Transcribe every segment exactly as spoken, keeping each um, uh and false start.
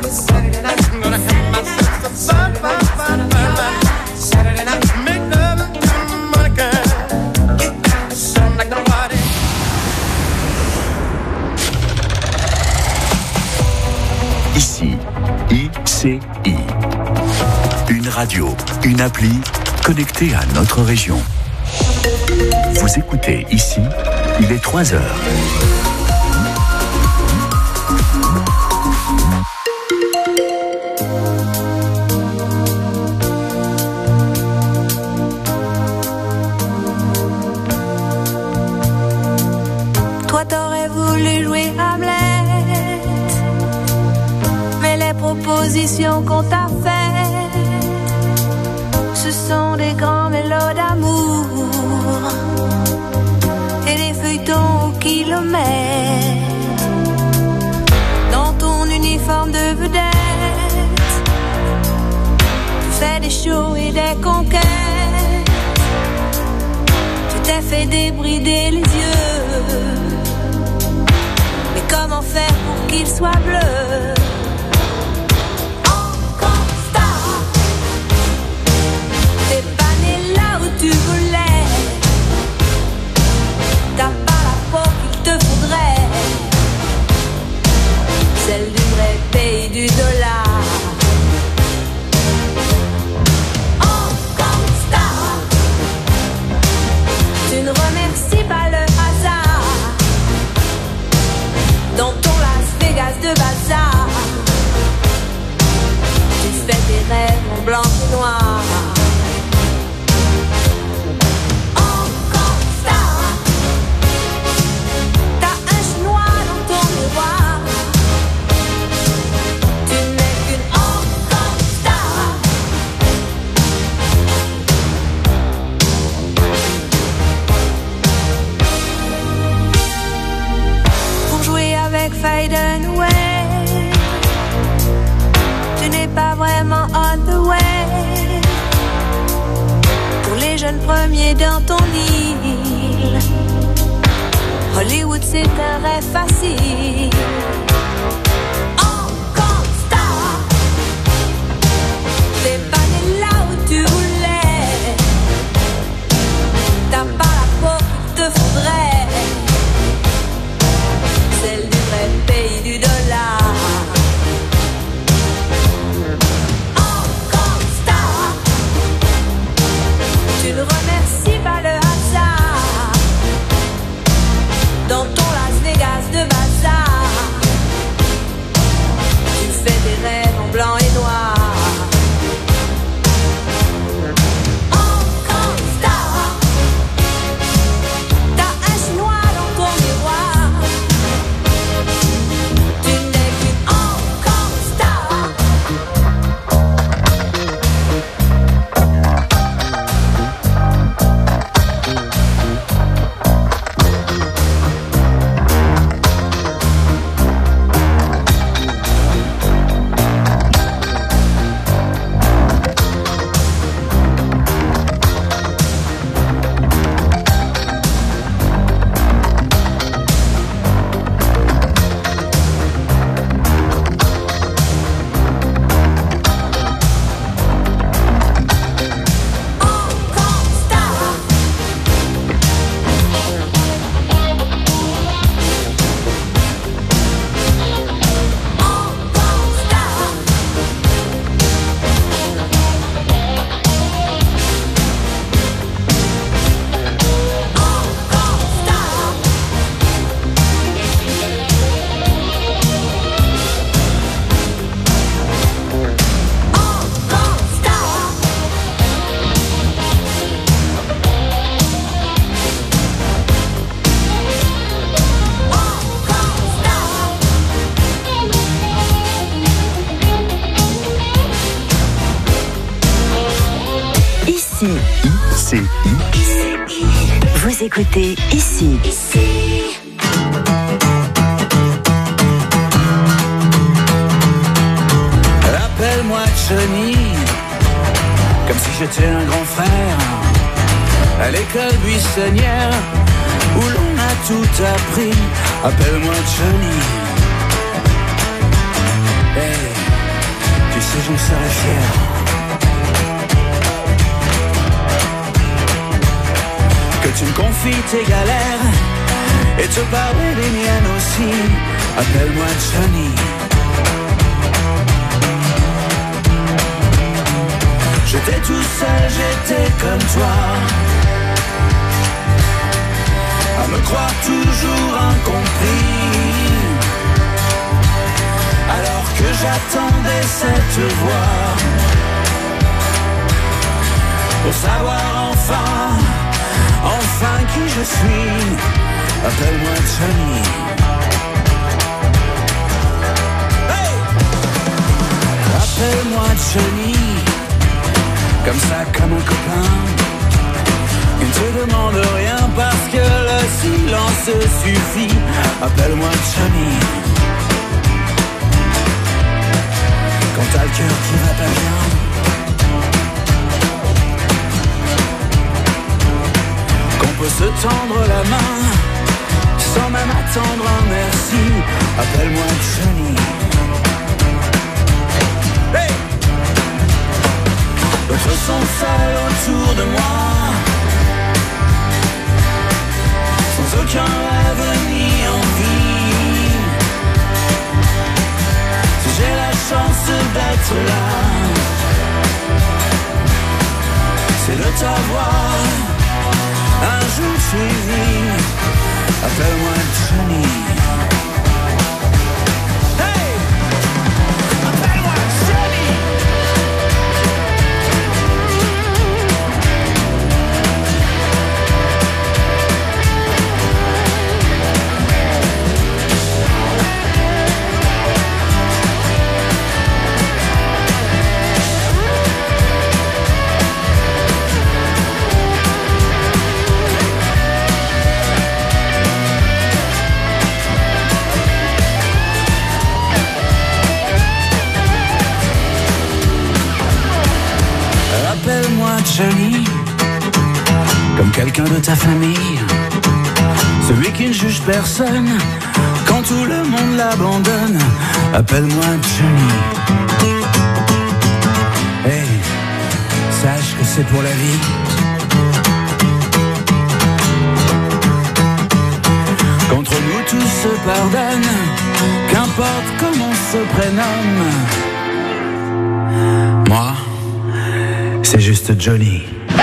Ici, I C I. Une radio, une appli connectée à notre région. Vous écoutez ici, il est trois heures. Toi t'aurais voulu jouer Hamlet, mais les propositions qu'on t'a faites, ce sont des grands mélos d'amour et des feuilletons au kilomètre. Dans ton uniforme de vedette, tu fais des shows et des conquêtes. Tu t'es fait débrider les yeux, mais comment faire pour qu'ils soient bleus? Tu voulais, t'as pas la peau qu'il te faudrait, celle du vrai pays du dollar. Encore star, tu ne remercies pas le hasard dans ton Las Vegas de bazar. Tu fais tes rêves en blanc et noir. Fade away, tu n'es pas vraiment on the way. Pour les jeunes premiers dans ton île, Hollywood c'est un rêve facile. Encore star, t'es pas né là où tu voulais, t'as pas la peau qu'il te faudrait, celle du vrai pays du dollar. Encore star, tu ne remercies pas le hasard dans ton Las Vegas de bazar. Tu fais des rêves en blanc et noir. Vous écoutez ici. Ici. Appelle-moi Johnny, comme si j'étais un grand frère, à l'école buissonnière, où l'on a tout appris. Appelle-moi Johnny. Hey. si j'en serais fier. Que tu me confies tes galères et te parler des miennes aussi. Appelle-moi Johnny. J'étais tout seul, j'étais comme toi, à me croire toujours incompris, alors que j'attendais cette voix, pour savoir enfin, enfin qui je suis. Appelle-moi Johnny. Hey! Appelle-moi Johnny. Comme ça, comme un copain, il ne te demande rien parce que le silence suffit. Appelle-moi Johnny. Quand t'as le cœur qui va pas bien, qu'on peut se tendre la main sans même attendre un merci. Appelle-moi Johnny. Hey! D'autres sont seuls autour de moi, sans aucun rêve ni envie. Si j'ai la chance d'être là, c'est de t'avoir un jour suivi. Appelle-moi Johnny. Hey! Appelle-moi Johnny. Appelle-moi Johnny, comme quelqu'un de ta famille, celui qui ne juge personne quand tout le monde l'abandonne. Appelle-moi Johnny. Hey, sache que c'est pour la vie. Qu'entre nous tout se pardonne, qu'importe comment on se prénomme. Moi, c'est juste Johnny.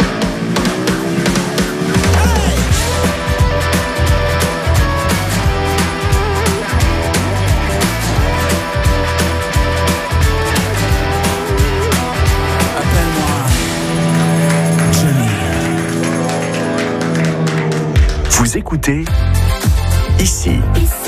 Appelle-moi Johnny. Vous écoutez ici. Ici.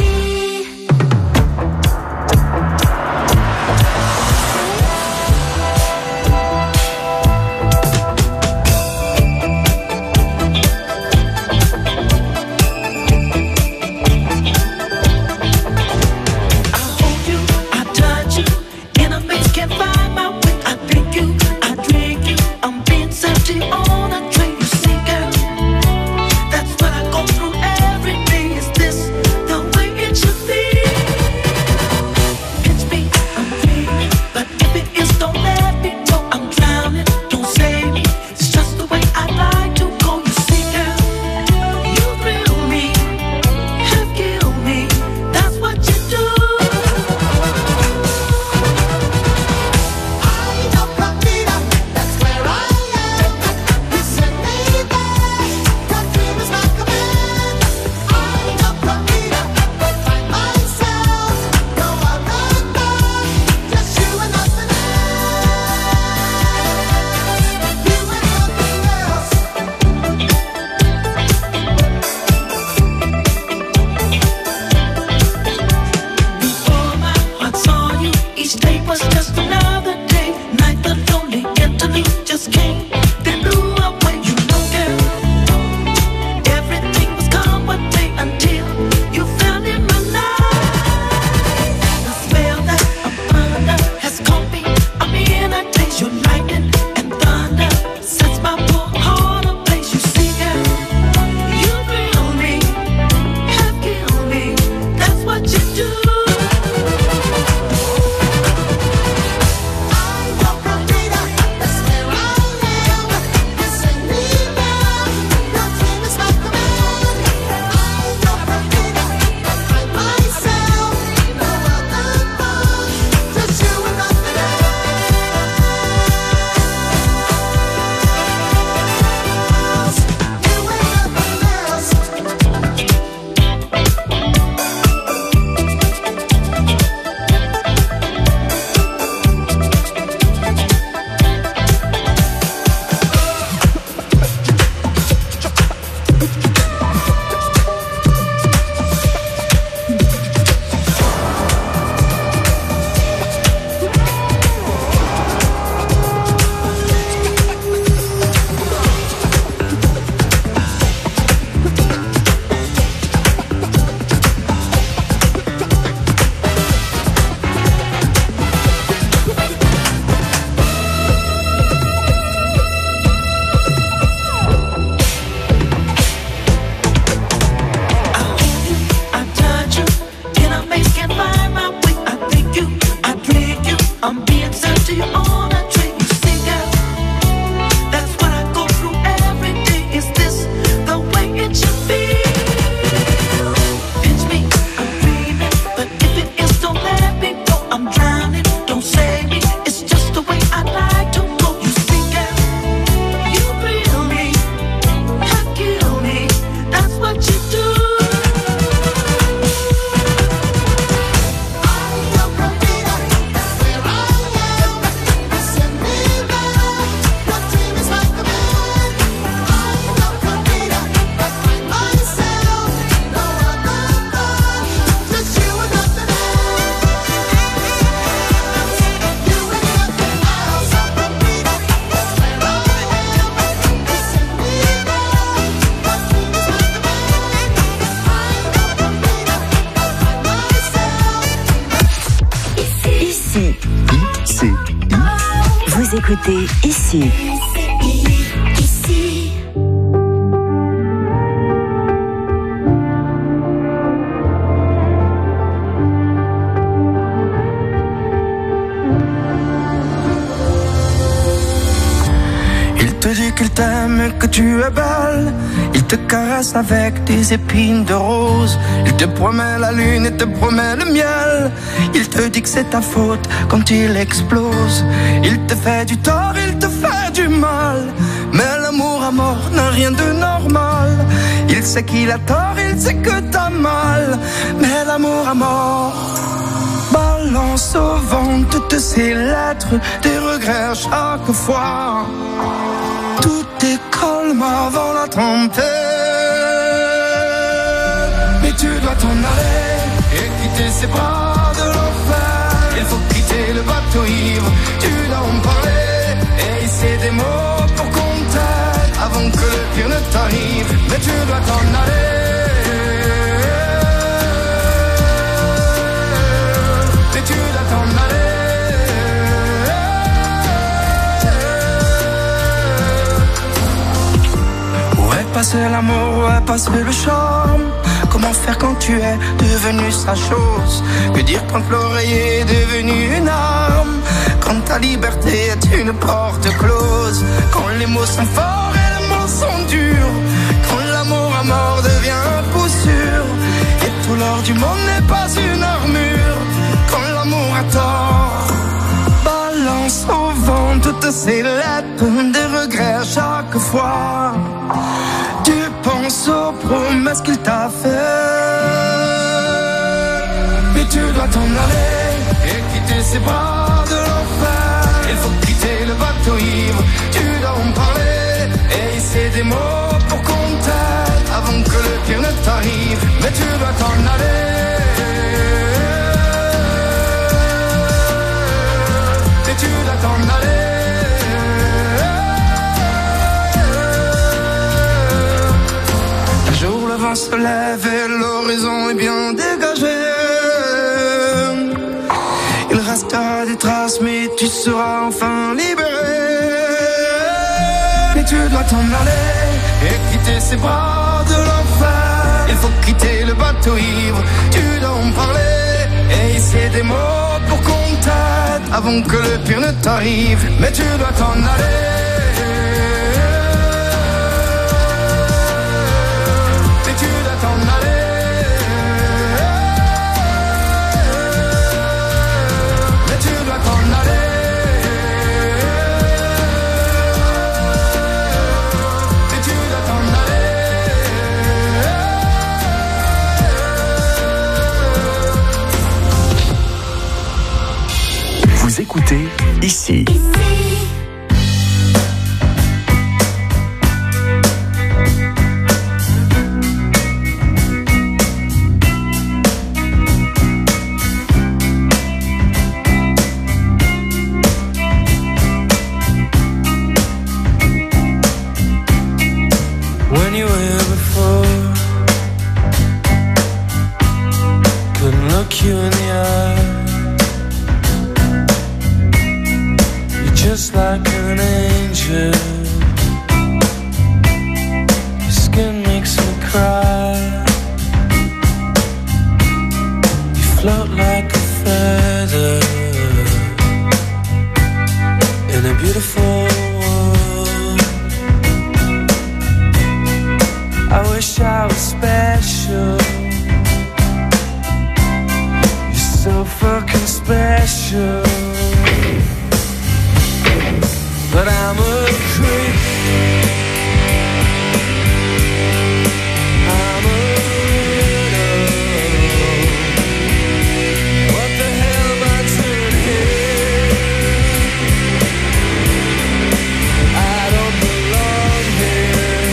I'm being sent to you on a train. You see, girl, that's what I go through every day. Is this the way it should be? Pinch me, I'm dreaming, but if it is, don't let me go. I'm drowning, don't save me. It's just the way I like to go. You see, girl, you thrill me, you kill me. That's what you do. Écoutez ici. Il te dit qu'il t'aime, que tu es belle. Il te caresse avec des épines de rose. Il te promet la lune et te promet le miel. Il te dit que c'est ta faute quand il explose. Il te fait du tort, il te fait du mal. Mais l'amour à mort n'a rien de normal. Il sait qu'il a tort, il sait que t'as mal. Mais l'amour à mort balance au vent toutes ces lettres, des regrets à chaque fois. Tout est calme avant la tempête. Mais tu dois t'en aller et quitter ces bras de l'enfer. Il faut quitter le bateau ivre, tu dois en parler et hisser des mots pour qu'on t'aide avant que le pire ne t'arrive. Mais tu dois t'en aller. Mais tu dois t'en aller. Passer l'amour, ouais, passer le charme. Comment faire quand tu es devenu sa chose? Que dire quand l'oreiller est devenu une arme? Quand ta liberté est une porte close? Quand les mots sont forts et les mots sont durs? Quand l'amour à mort devient un coup sûr? Et tout l'or du monde n'est pas une armure? Quand l'amour a tort, balance au vent toutes ces lettres, des regrets à chaque fois. Tu penses aux promesses qu'il t'a fait. Mais tu dois t'en aller et quitter ces bras de l'enfer. Il faut quitter le bateau ivre, tu dois en parler et hisser des mots pour qu'on t'aide avant que le pire ne t'arrive. Mais tu dois t'en aller. Mais tu dois t'en aller. Le vent se lève et l'horizon est bien dégagé. Il restera des traces mais tu seras enfin libéré. Mais tu dois t'en aller et quitter ces bras de l'enfer. Il faut quitter le bateau ivre, tu dois en parler et hisser des mots pour qu'on t'aide avant que le pire ne t'arrive. Mais tu dois t'en aller. Vous écoutez ici. When you were here before, couldn't look you in the eye. Just like an angel, your skin makes me cry. You float like a feather but I'm a creep. I'm a widow. What the hell am I doing here? I don't belong here.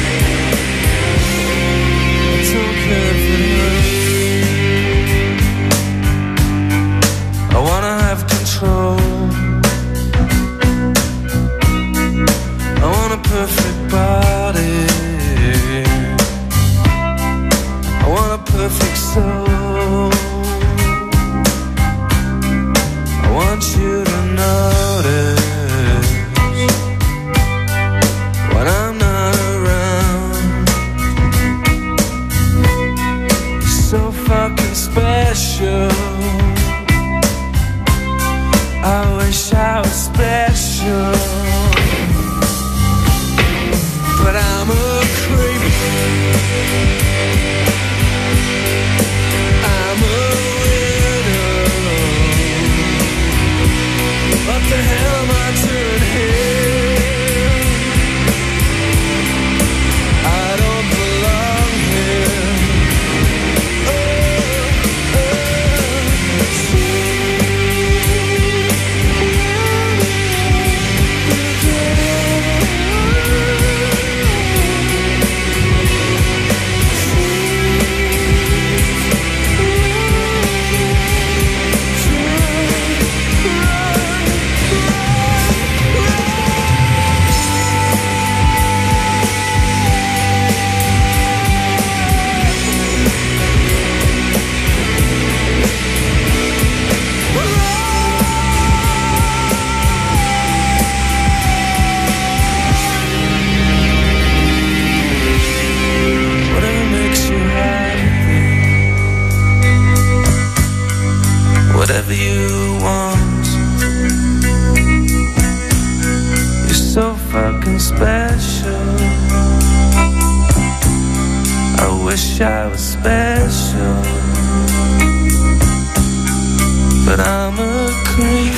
I don't care if it hurts. I wanna have control. I want a perfect body. I want a perfect soul. I want you to notice when I'm not around. You're so fucking special. I wish I was special, but I'm a creep. I'm a widow. What the hell am I doing here? I don't belong here. Oh, whatever makes you happy, whatever you want. You're so fucking special. I wish I was special, but I'm a creep.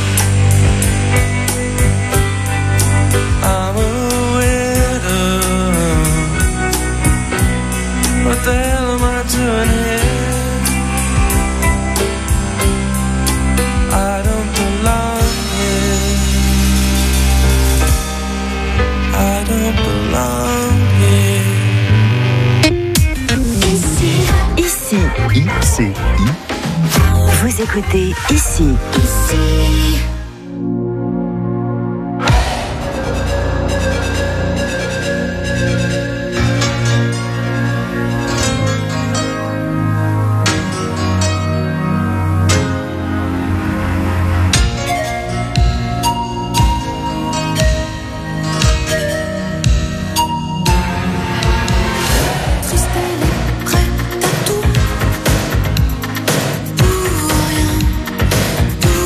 I'm a widow. What the hell am I doing here? I don't belong here. I don't belong here. Ici, ici, I C I. vous écoutez Ici. Ici. Tristesse prête à tout, pour rien, pour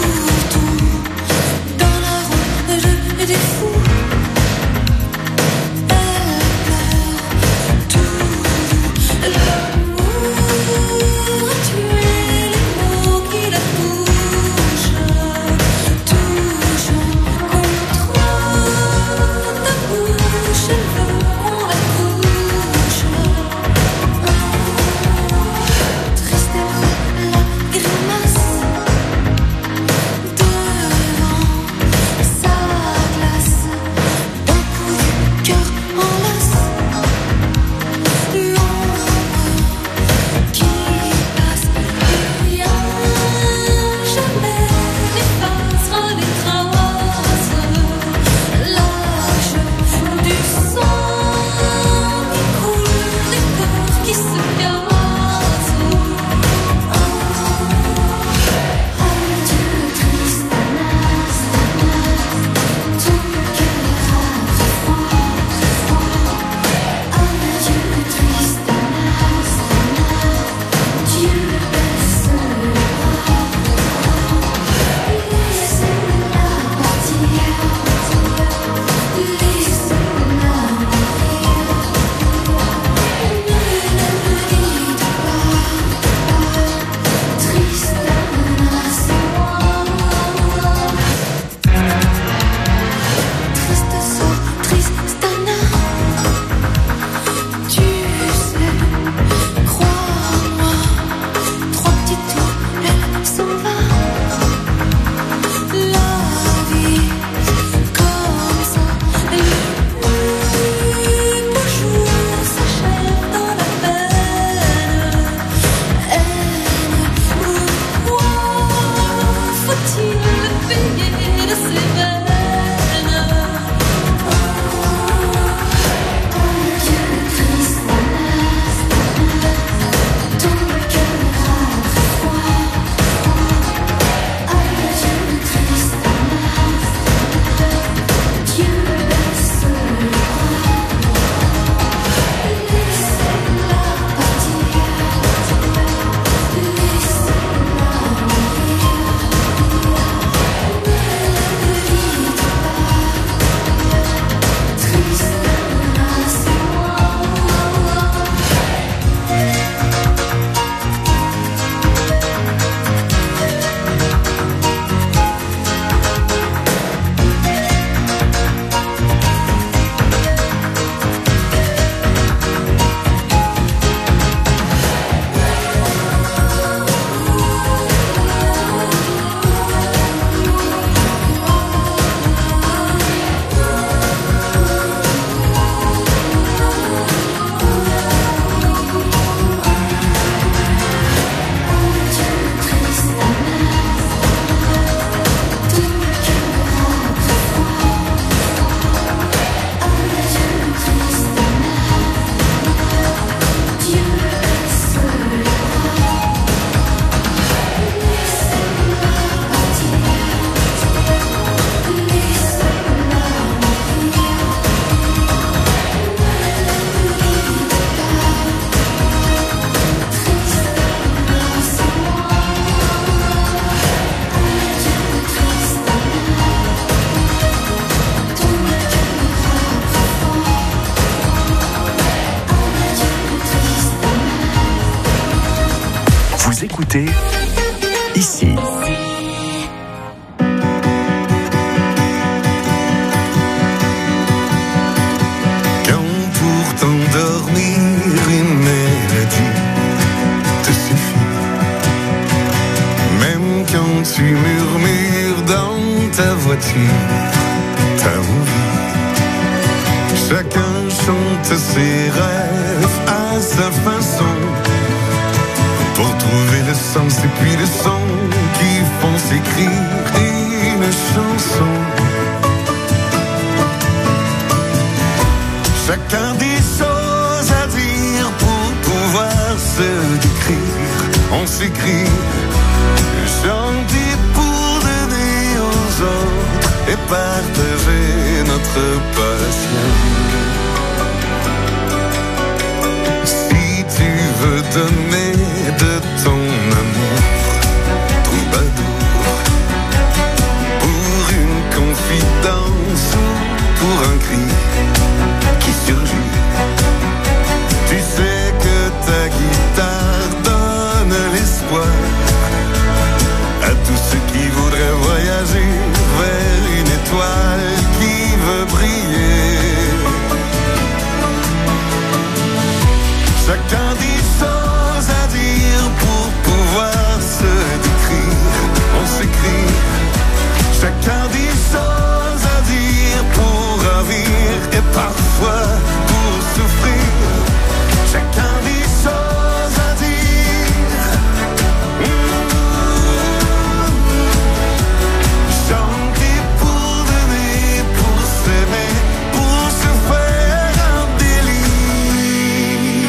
écoutez ici. Quand pour t'endormir une mélodie te suffit, même quand tu murmures dans ta voiture ta envie, chacun chante ses rêves à sa façon, pour trouver le sens et puis le son qui font s'écrire une chanson. Chacun des choses à dire pour pouvoir se décrire. On s'écrit, chanter pour donner aux autres et partager notre passion. Si tu veux donner de ton amour, troubadour, pour une confidence ou pour un cri qui surgit, tu sais que ta guitare donne l'espoir à tous ceux qui voudraient voyager vers une étoile qui veut briller. Chacun des choses à dire pour pouvoir se décrire. On s'écrit. Chacun des choses à dire pour ravir et parfois pour souffrir. Chacun des choses à dire. Mmh. Chanter pour donner, pour s'aimer, pour se faire un délire.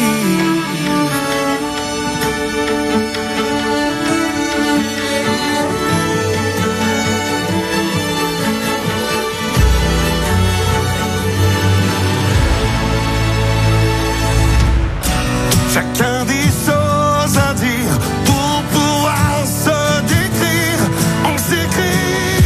Chacun des choses à dire pour pouvoir se décrire. On s'écrit.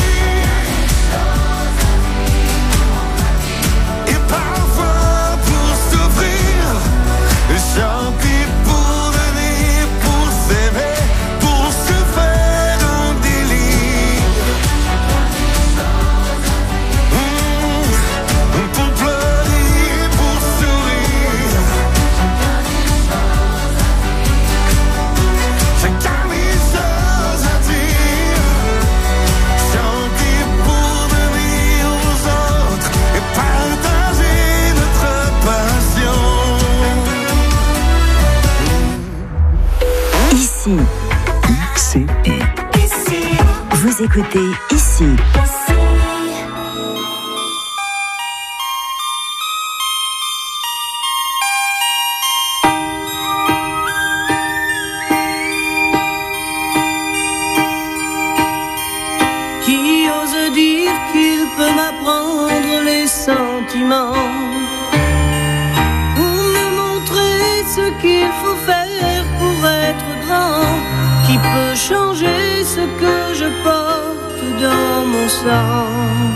Et parfois pour s'offrir. Chanter pour donner, pour s'aimer, pour se faire un délire. Mmh. Pour pleurer, pour sourire. Chacun des choses à dire. Chanter pour donner aux autres et partager notre passion. Ici, I C I. vous écoutez ici. Qui ose dire qu'il peut m'apprendre les sentiments, ou me montrer ce qu'il faut faire pour être grand, qui peut changer ce que je porte dans mon sang,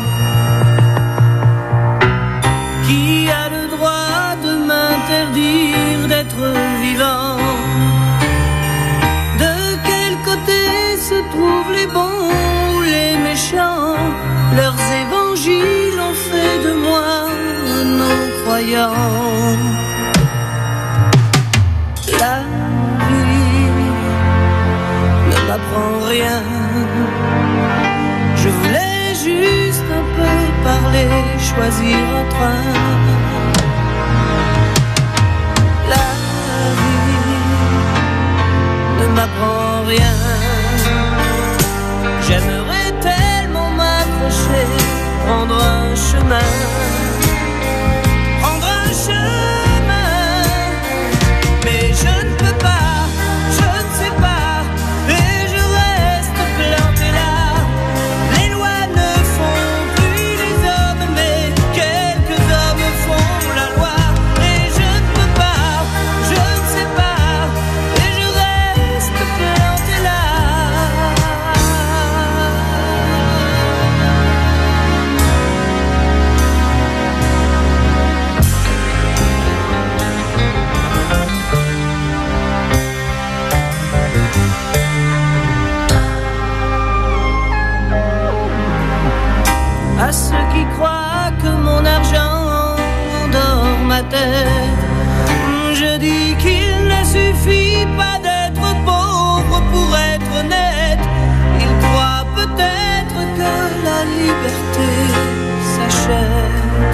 qui a le droit de m'interdire d'être vivant. De quel côté se trouvent les bons ou les méchants? Leurs évangiles ont fait de moi un non-croyant. La vie ne m'apprend rien. Je voulais juste un peu parler, choisir un train. La vie ne m'apprend rien. J'aimerais tellement m'accrocher, prendre un chemin, prendre un chemin, mais je ne peux pas, je ne sais pas, et je reste planté là. Les lois ne font plus les hommes, mais quelques hommes font la loi, et je ne peux pas, je ne sais pas, et je reste planté là. à ceux qui croient que mon argent endort ma tête. Je dis qu'il ne suffit pas d'être pauvre pour être honnête. Ils croient peut-être que la liberté s'achète.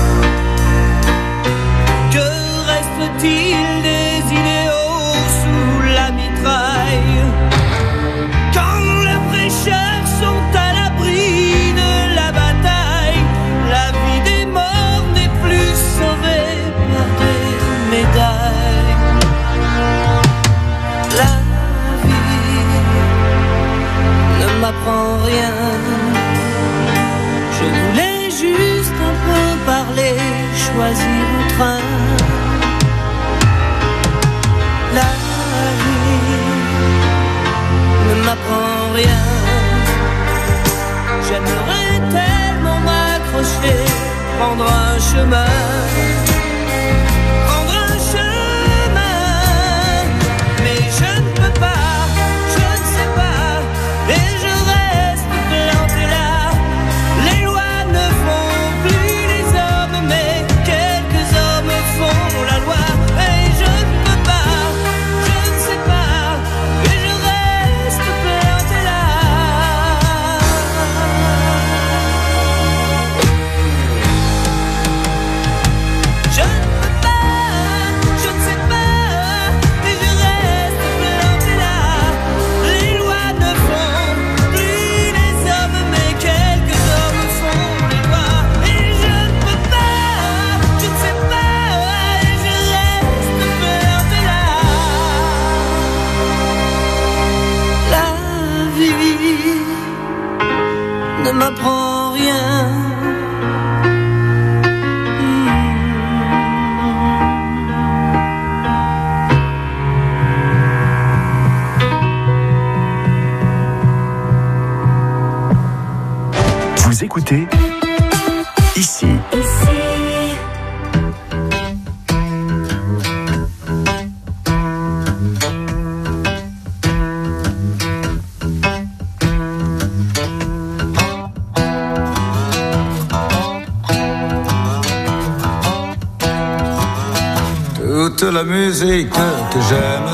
Que reste-t-il des idéaux sous la mitraille quand les prêcheurs sont à l'abri de la bataille? La vie des morts n'est plus sauvée par des médailles. La vie ne m'apprend rien. Je voulais juste un peu parler, choisir le train. La vie ne m'apprend rien. J'aimerais tellement m'accrocher, prendre un chemin, prendre un chemin, mais je ne peux pas, je ne sais pas, et je reste planté là. Les lois ne font plus les hommes, mais quelques hommes font la loi, et je ne peux pas, je ne sais pas, et je reste planté là. Je ne peux pas, je ne sais pas, et je reste planté là. Les lois ne font plus les hommes, mais quelques hommes font les lois. Et je ne peux pas, je ne sais pas, et je reste planté là. La vie ne m'apprend rien. Vous écoutez ici. Toute la musique que j'aime,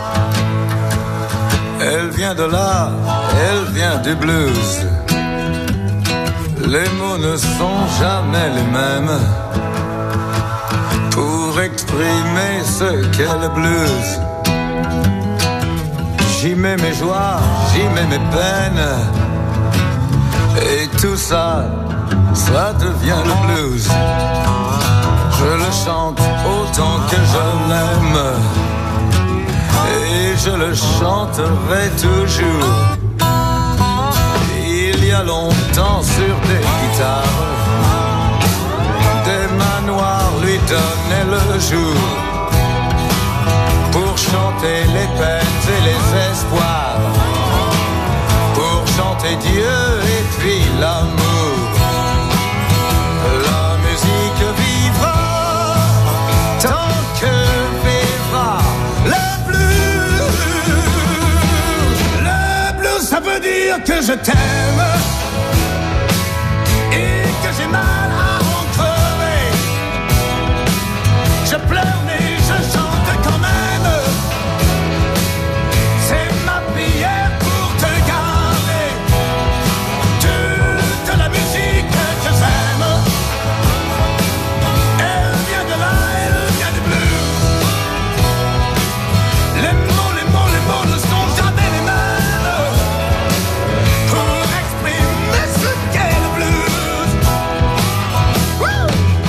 elle vient de là, elle vient du blues. Les mots ne sont jamais les mêmes pour exprimer ce qu'est le blues. J'y mets mes joies, j'y mets mes peines, et tout ça, ça devient le blues. Je le chante autant que je l'aime, et je le chanterai toujours. Il y a longtemps sur des guitares, des manoirs lui donnaient le jour pour chanter les peines et les espoirs, pour chanter Dieu et puis l'amour. La musique vivra tant que vivra le blues. Le blues, ça veut dire que je t'aime et que j'ai mal à en crever. Je pleure mais je chante quand même. C'est ma prière pour te garder. Toute la musique que j'aime, elle vient de là, elle vient du blues. Les mots, les mots, les mots ne sont jamais les mêmes pour exprimer ce qu'est le blues. Woo!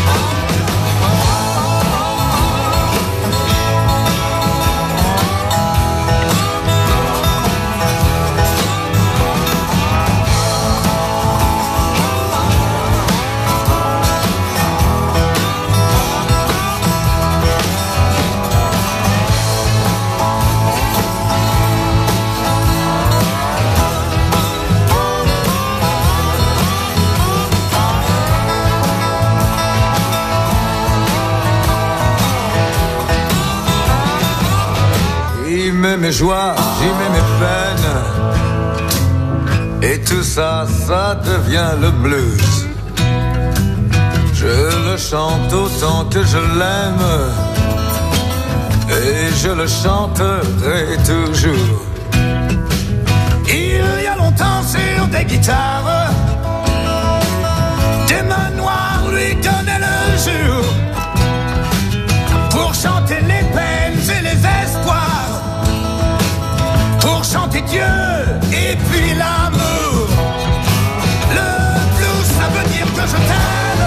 J'y mets mes joies, j'y mets mes peines, et tout ça, ça devient le blues. Je le chante autant que je l'aime, et je le chanterai toujours. Il y a longtemps sur des guitares, des mains noires lui donnaient le jour, pour chanter les peines et les espoirs, pour chanter Dieu et puis l'amour. Le blues, ça veut dire que je t'aime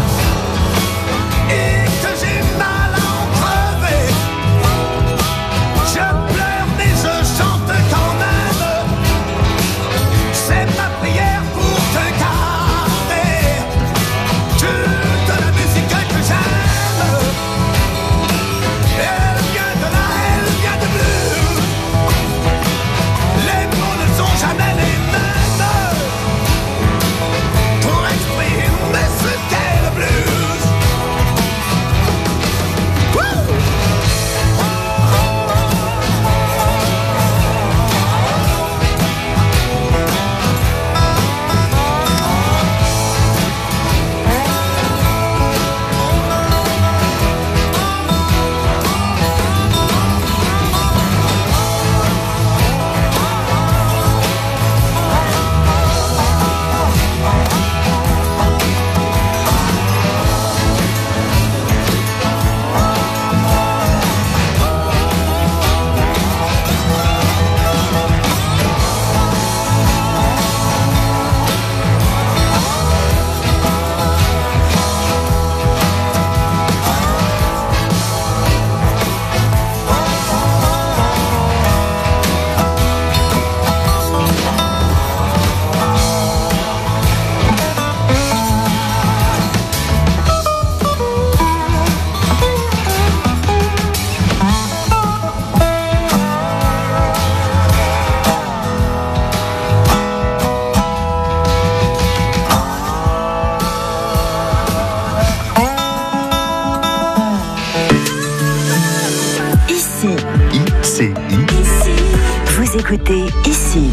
et que j'ai mal à en crever. Je pleure mais je chante quand même, c'est ma prière pour te garder toute la musique que j'aime. Elle vient de là, elle vient de blues. Les mots ne sont jamais les mêmes pour exprimer ce qu'est le blues. Wouh! Vous écoutez ici.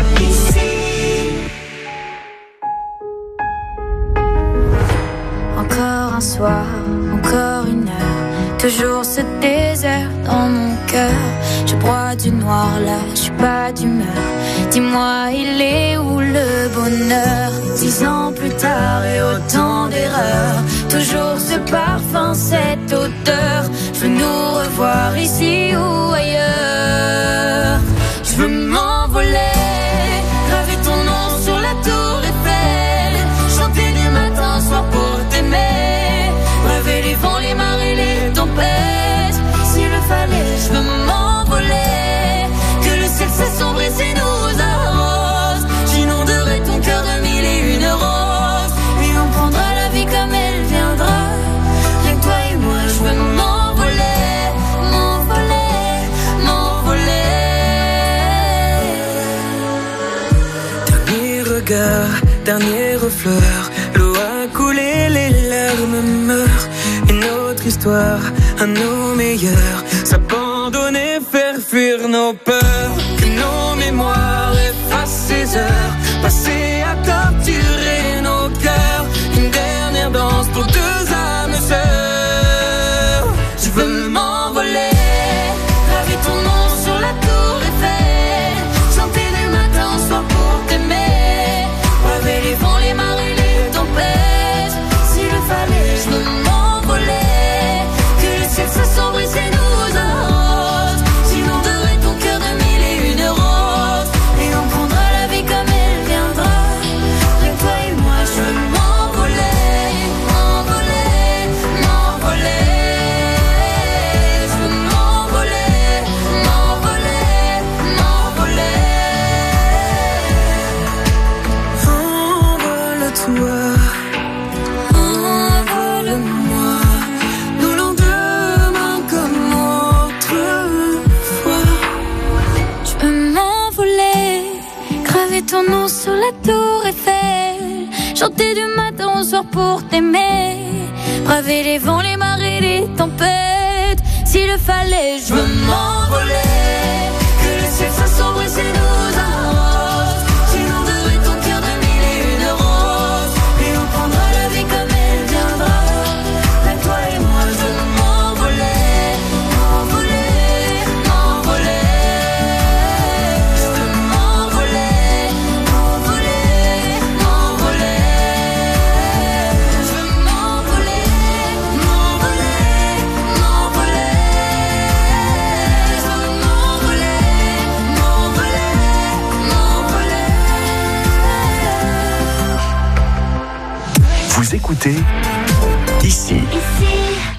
Encore un soir, encore une heure, toujours ce désert dans mon cœur. Je broie du noir là, je suis pas d'humeur. Dis-moi, il est où le bonheur? Dix ans plus tard et autant d'erreurs, toujours ce parfum, cette odeur. Je veux nous revoir ici ou ailleurs. Je veux m'envoler, graver ton nom sur la tour Eiffel, chanter du matin au soir pour t'aimer, braver les vents, les marées, les tempêtes. S'il le fallait, je veux m'envoler, que le ciel s'assombrit et nous arrose. J'inonderai ton cœur de mille et une roses, et on prendra la vie comme elle viendra. Rien que toi et moi, je veux m'envoler, m'envoler, m'envoler. Dernière fleur, l'eau a coulé, les larmes meurent. Une autre histoire, à nos meilleurs, s'abandonner, faire fuir nos peurs. Que nos mémoires effacent ces heures passées à torturer nos cœurs. Une dernière danse pour deux âmes sœurs. Je veux m'envoler, graver ton nom sur la tour Eiffel, chanter du matin au soir pour t'aimer, braver les vents, les marées, les tempêtes. S'il le fallait, je veux m'envoler, que le ciel s'assombrisse et nous arrose. J'inonderai ton cœur de mille et une roses, et on prendra la vie comme elle viendra. Rien que toi et moi, je veux m'envoler, m'envoler, m'envoler. Je veux m'envoler, m'envoler, m'envoler. Envole-toi, envole-moi, nos lendemains comme autrefois. Je veux m'envoler, graver ton nom sur la tour Eiffel, chanter du matin au soir pour t'aimer, braver les vents, les marées, les tempêtes. S'il le fallait, je veux m'envoler, que le ciel s'assombrisse et nous arrose. J'inonderai ton cœur de mille et une roses, et on prendra la vie comme elle viendra. Vous écoutez ici. Ici.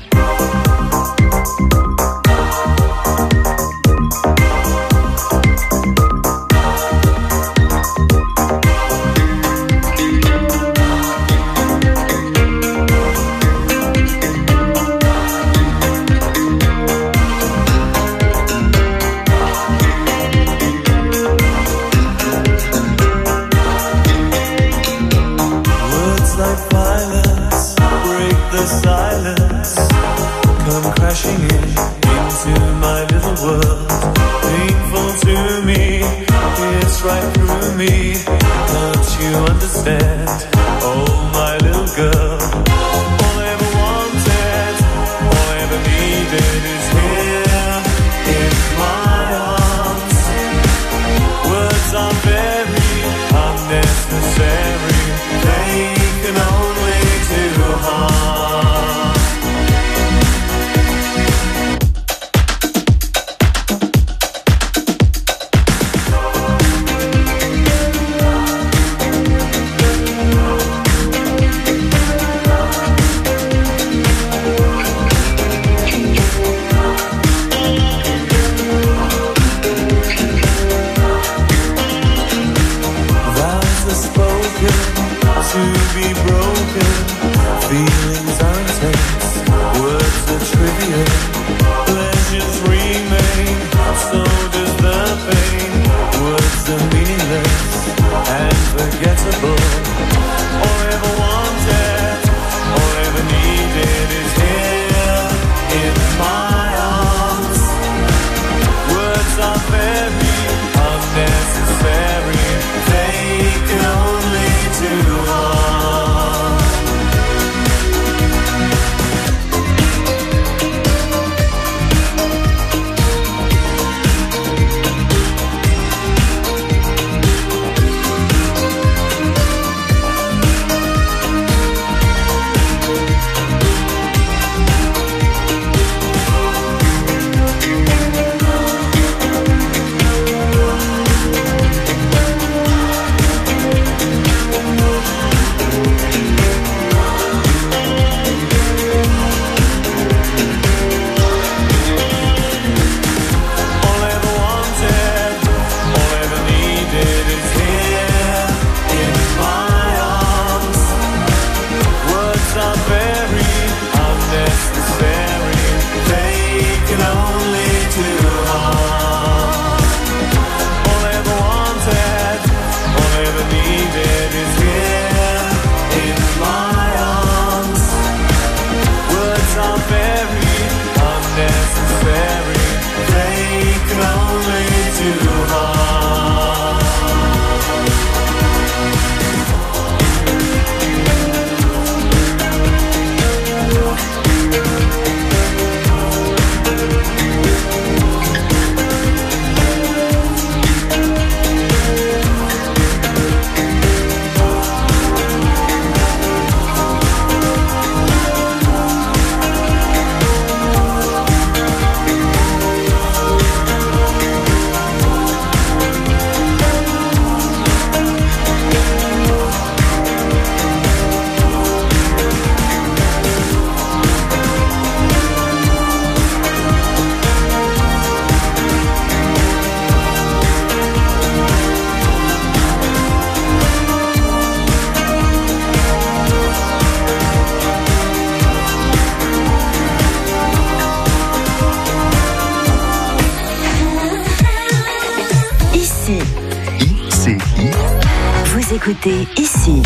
Écoutez ici.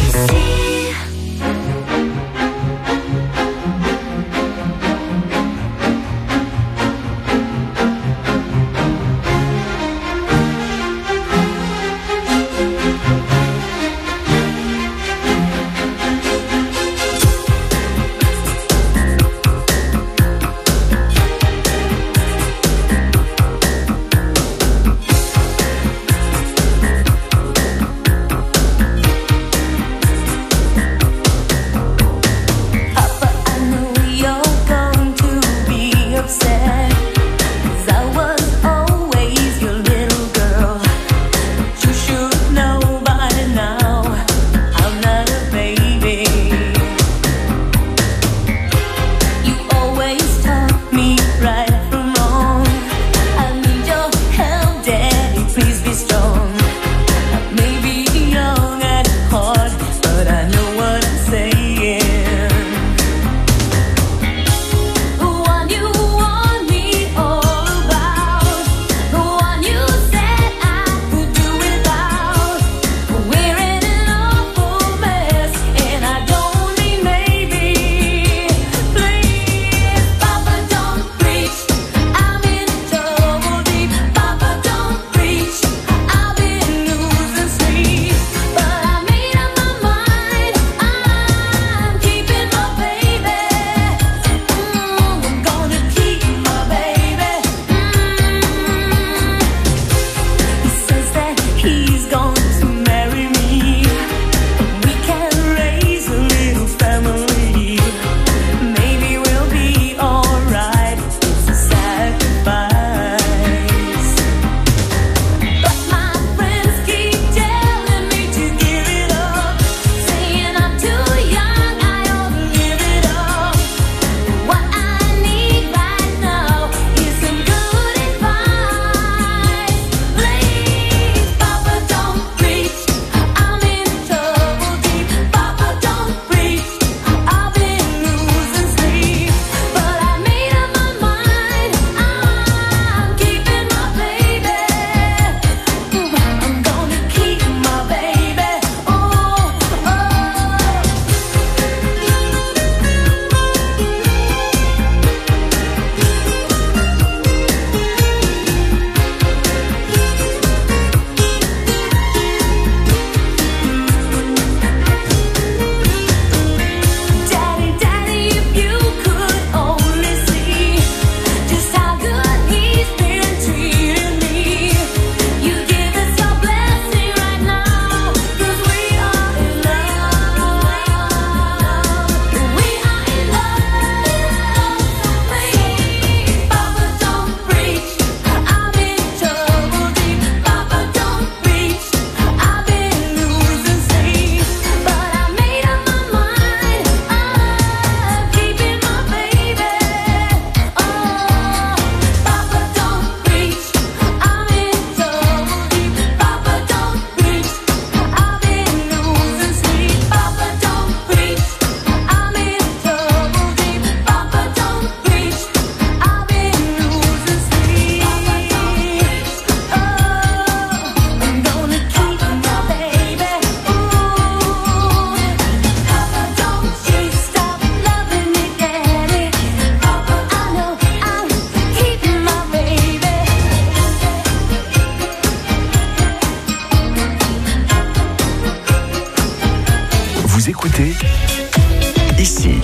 Vous écoutez ici.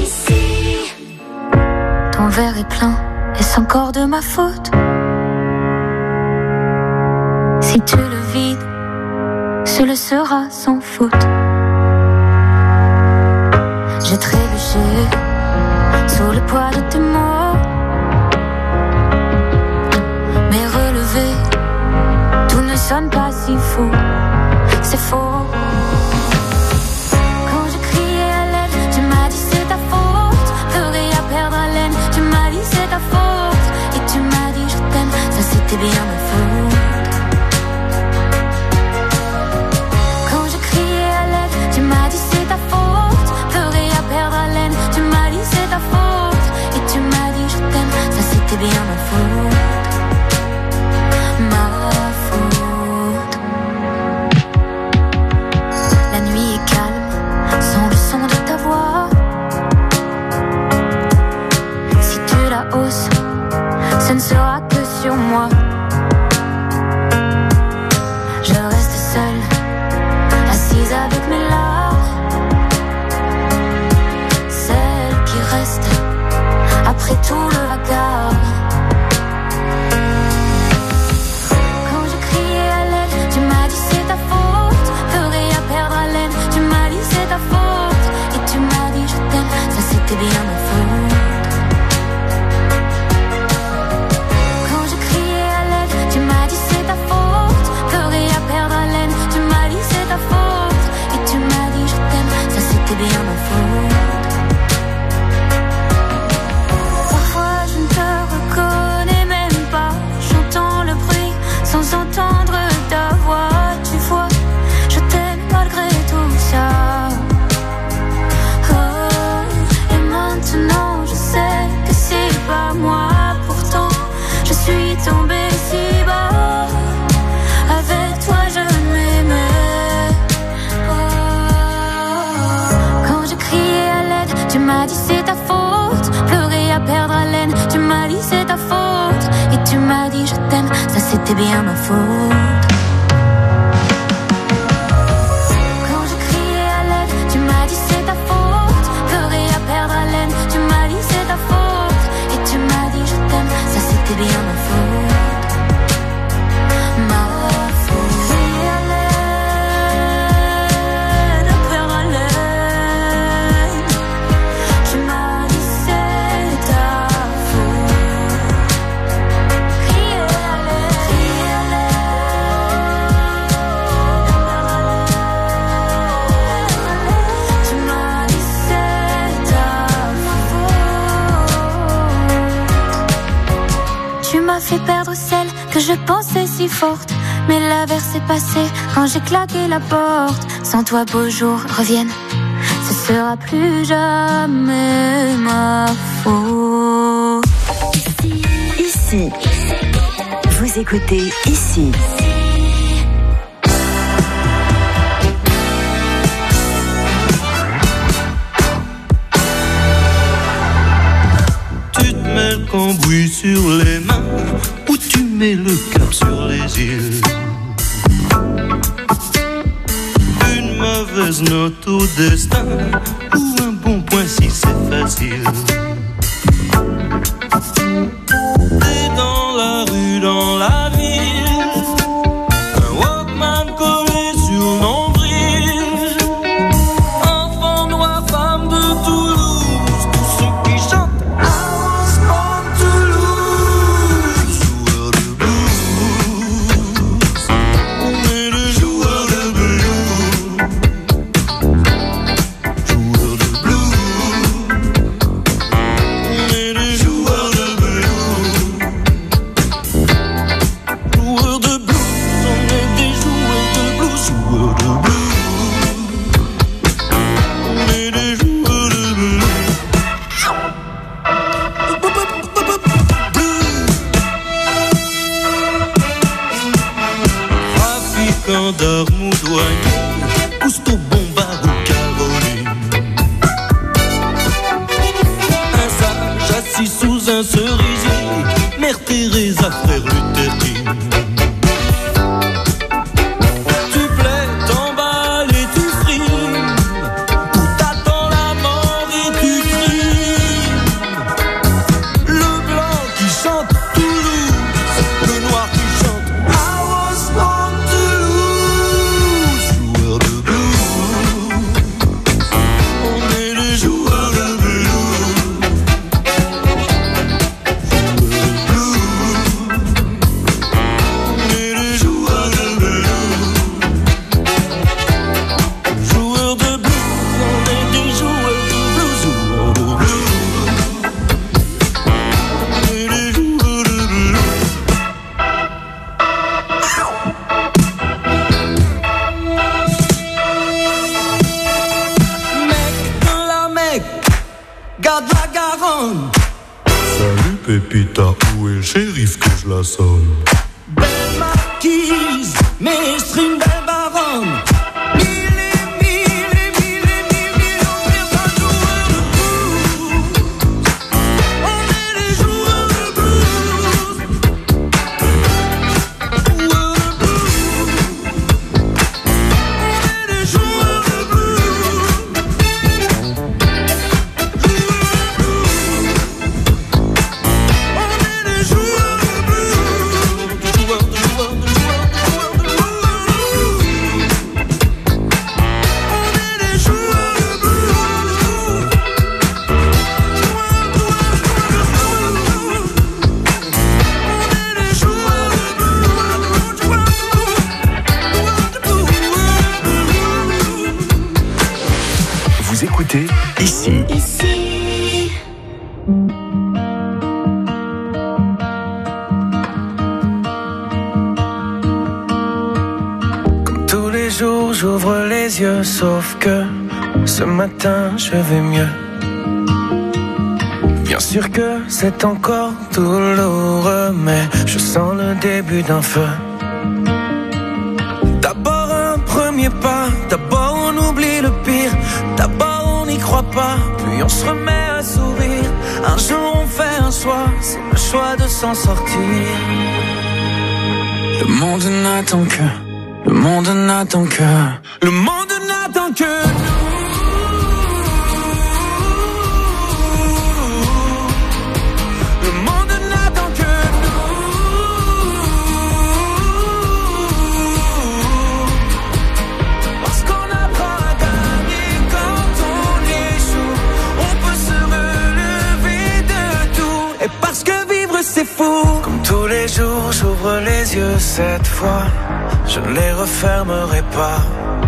Ton verre est plein, est-ce encore de ma faute? Si tu le vides, ce le sera sans faute. J'ai trébuché sous le poids de tes mots, mais relevé, tout ne sonne pas si faux. C'est faux. Quand je criais à l'aide, tu m'as dit c'est ta faute. Plus rien à perdre haleine, tu m'as dit c'est ta faute. Et tu m'as dit je t'aime, ça c'était bien ma faute. Quand je criais à l'aide, tu m'as dit c'est ta faute. Plus rien à perdre haleine, tu m'as dit c'est ta faute. Et tu m'as dit je t'aime, ça c'était bien ma faute. Ma faute. La nuit est calme, sans le son de ta voix. Si tu la hausses, ce ne sera que sur moi. Je reste seule, assise avec mes larmes. Celle qui reste après tout le vacarme. Quand je criais à l'aide, tu m'as dit c'est ta faute. Plus rien à perdre haleine, tu m'as dit c'est ta faute. Et tu m'as dit je t'aime, ça c'était bien ma faute. Quand je criais à l'aide, tu m'as dit c'est ta faute. Plus rien à perdre haleine, tu m'as dit c'est ta faute. Et tu m'as dit je t'aime, ça c'était bien ma faute. Parfois je ne te reconnais même pas. J'entends le bruit sans entendre ta voix. Tu vois, je t'aime malgré tout ça. Oh, et maintenant je sais que c'est pas moi. Pourtant je suis tombée si bas. Avec toi je m'aimais. Oh, quand je criais à l'aide, tu m'as dit c'est ta faute. Plus rien à perdre haleine, tu m'as dit c'est ta faute. Et tu m'as dit je t'aime, ça c'était bien ma faute. Quand je criais à l'aide, tu m'as dit c'est ta faute. Plus rien à perdre haleine, tu m'as dit c'est ta faute. Et tu m'as dit je t'aime, ça c'était bien ma faute. Ma faute. Crier à l'aide, à perdre haleine, tu m'as dit c'est ta faute. Crier à l'aide, crier à l'aide, tu m'as dit c'est ta faute. Tu m'as fait perdre celle que je pensais si forte, mais l'averse est passée quand j'ai claqué la porte. Sans toi beaux jours reviennent, ce sera plus jamais ma faute. Ici. Vous écoutez ici. Tu te mets le cambouis sur les mains, ou tu mets le cap sur les îles. Une mauvaise note au destin, ou un bon point si c'est facile. T'es dans la rue, dans la ville, un Walkman collé sur le nombril. Enfant noir, femme de Toulouse, tous ceux qui chantent I was born to lose. Joueur de blues, on est le joueur de blues. Joueur de blues, on est le joueur de blues. garde la Garonne. Salut Pépita, où est le shérif que je la sonne? Belle marquise, mes strings, belle baronne. Mille et mille et mille et mille millions de joueurs de blues. On est les joueurs de blues. Joueurs de blues. On est les joueurs de blues. On est les joueurs de blues. Joueurs de joueurs de joueurs de joueurs de blues. On est les joueurs de blues. On est les joueurs de blues. Vous écoutez ici. Ici. Comme tous les jours, j'ouvre les yeux, sauf que ce matin, je vais mieux. Bien sûr que c'est encore douloureux, mais je sens le début d'un feu. D'abord un premier pas, d'abord on oublie le pire, d'abord on n'y croit pas, puis on se remet à sourire. Un jour on fait un choix, c'est le choix de s'en sortir. Le monde n'attend que, le monde n'attend que, le monde n'attend que nous. Le monde n'attend que nous. Parce qu'on apprend à gagner quand on échoue. On peut se relever de tout. Et parce que vivre c'est fou. Comme tous les jours j'ouvre les yeux cette fois. Je ne les refermerai pas.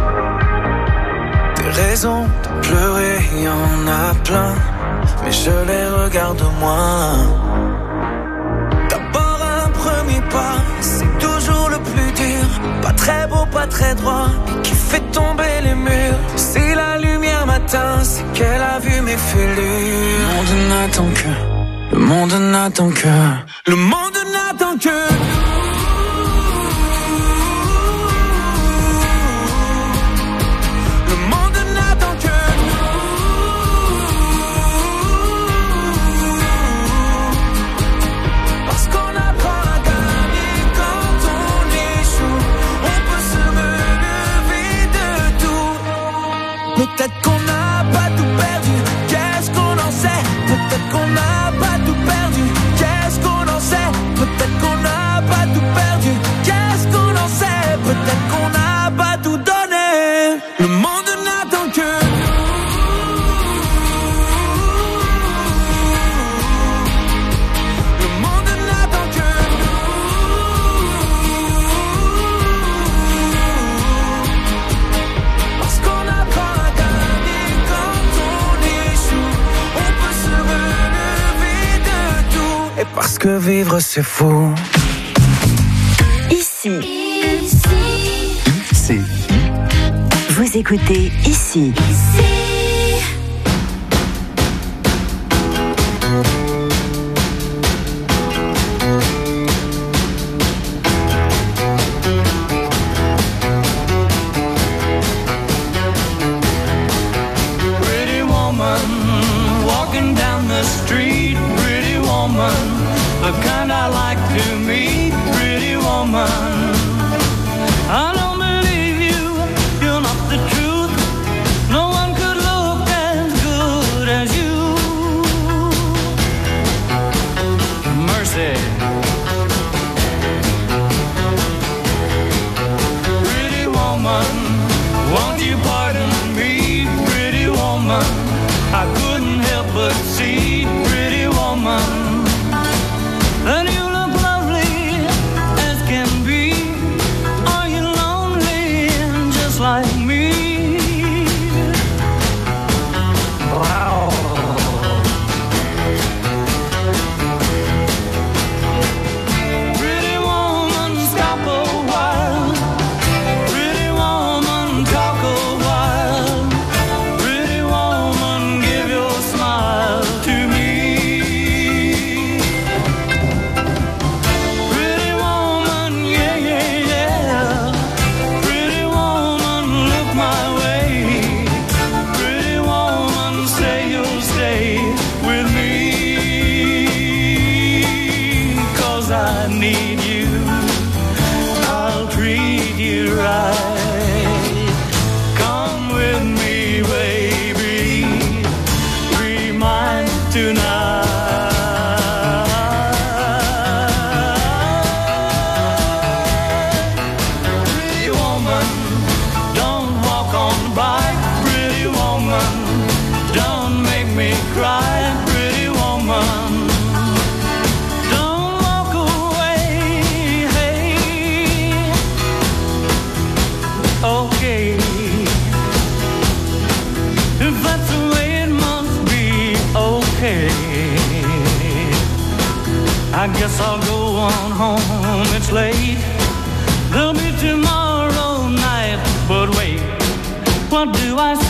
Des raisons de pleurer, il y en a plein. Mais je les regarde moins. D'abord un premier pas, c'est toujours le plus dur. Pas très beau, pas très droit, et qui fait tomber les murs. Si la lumière m'atteint, c'est qu'elle a vu mes fêlures. Le monde n'attend que, le monde n'attend que, le monde n'attend que nous. Le monde n'attend que parce qu'on apprend à gagner quand on échoue. On peut se relever de tout. Peut-être qu'on n'a pas tout perdu, qu'est-ce qu'on en sait? Peut-être qu'on n'a pas tout perdu, qu'est-ce qu'on en sait? Peut-être qu'on n'a pas tout perdu, qu'est-ce qu'on en sait? Peut-être qu'on n'a pas tout donné. Le monde n'attend que le monde n'attend que parce qu'on apprend à gagner quand on échoue. On peut se relever de tout. Et parce que vivre c'est fou. Ici, Ici. C'est vous écoutez ici. Ici. Pretty woman, walking down the street. Pretty woman, the kind I like to meet. Pretty woman, I don't believe you, you're not the truth. No one could look as good as you. Mercy. Pretty woman, won't you pardon me? Pretty woman, I couldn't help but see. Pretty woman, that you look lovely as can be. Are you lonely just like me? Wow. Pretty woman, stop a while. Pretty woman, talk a while. Pretty woman, give your smile. head. I guess I'll go on home, it's late. There'll be tomorrow night, but wait, what do I